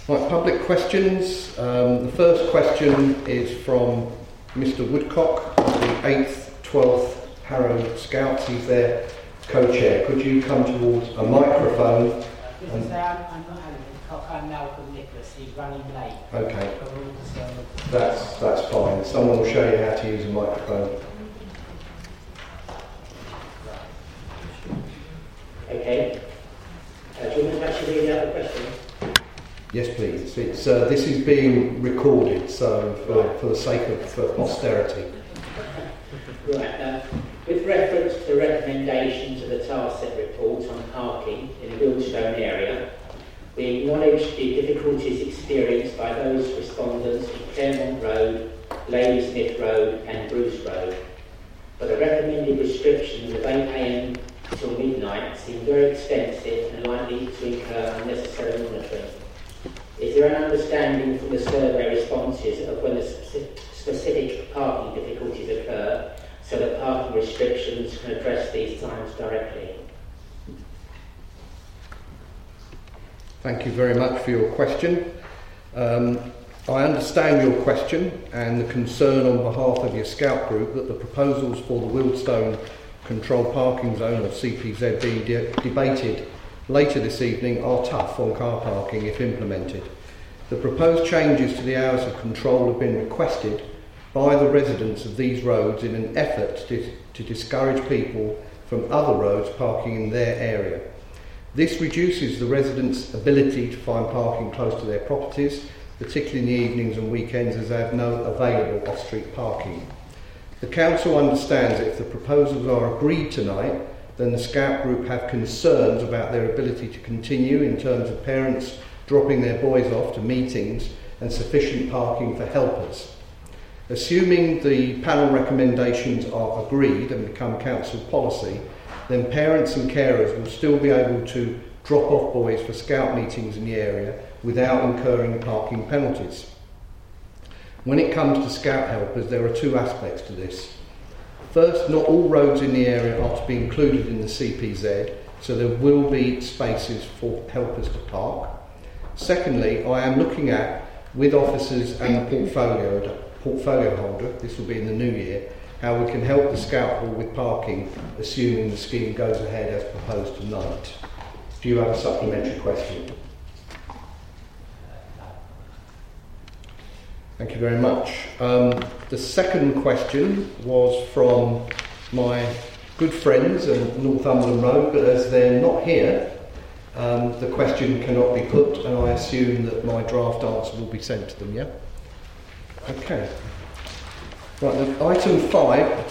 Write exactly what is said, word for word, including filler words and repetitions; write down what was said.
Right, public questions. Um, the first question is from Mister Woodcock, the eighth, twelfth Harrow Scouts. He's their co-chair. Could you come towards a microphone? Uh, and say I'm, I'm not Alan Woodcock, I'm Malcolm Nicholas. He's running late. Okay, that's, that's fine. Someone will show you how to use a microphone. Okay. Uh, do you want me to actually read out the question? Yes, please. It's, uh, this is being recorded, so for, for the sake of for posterity. Right. Uh, with reference to the recommendations of the Tarsett report on parking in the Wildstone area, we acknowledge the difficulties experienced by those respondents in Claremont Road, Ladysmith Road and Bruce Road. But the recommended restrictions of eight a m till midnight seem very extensive and likely to incur unnecessary monitoring. Is there an understanding from the survey responses of when the specific, specific parking difficulties occur, so that parking restrictions can address these times directly? Thank you very much for your question. Um, I understand your question and the concern on behalf of your Scout group that the proposals for the Wildstone Controlled Parking Zone, or C P Z, being de- debated later this evening are tough on car parking if implemented. The proposed changes to the hours of control have been requested by the residents of these roads in an effort to, to discourage people from other roads parking in their area. This reduces the residents' ability to find parking close to their properties, particularly in the evenings and weekends, as they have no available off-street parking. The Council understands that if the proposals are agreed tonight, then the Scout group have concerns about their ability to continue in terms of parents dropping their boys off to meetings and sufficient parking for helpers. Assuming the panel recommendations are agreed and become Council policy, then parents and carers will still be able to drop off boys for Scout meetings in the area without incurring parking penalties. When it comes to Scout helpers, there are two aspects to this. First, not all roads in the area are to be included in the C P Z, so there will be spaces for helpers to park. Secondly, I am looking at, with officers and the portfolio, portfolio holder, this will be in the new year, how we can help the Scout Hall with parking, assuming the scheme goes ahead as proposed tonight. Do you have a supplementary question? Thank you very much. Um, the second question was from my good friends in Northumberland Road, but as they're not here, um, the question cannot be put, and I assume that my draft answer will be sent to them, yeah? Okay. Right, then, item five.